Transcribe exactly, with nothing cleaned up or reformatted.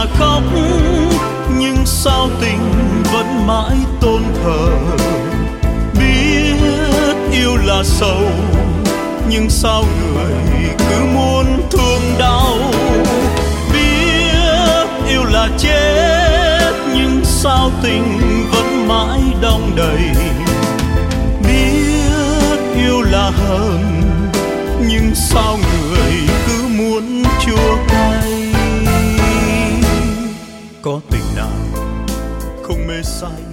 mà khóc, nhưng sao tình vẫn mãi tôn thờ. Biết yêu là sầu, nhưng sao người cứ muốn thương đau. Biết yêu là chết, nhưng sao tình vẫn mãi đong đầy. Biết yêu là hờn, nhưng sao người cứ muốn chua cay. Có tình nào không mê say